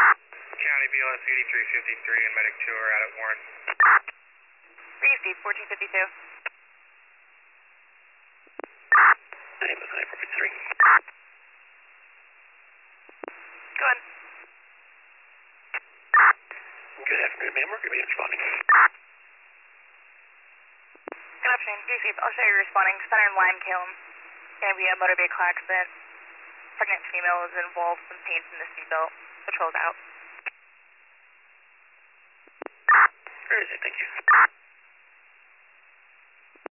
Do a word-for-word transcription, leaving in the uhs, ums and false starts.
County B L S eighty-three fifty-three and Medic two are out at Warren. Received, fourteen fifty-two. Name is nine four three. Go ahead. Good afternoon, ma'am. We're going to be responding. Good afternoon, received. I'll show you responding. Center in Lime Kiln. Going to be a motor vehicle accident. Pregnant female is involved. Some pain from the seatbelt. Patrol's out. Where is it? Thank you.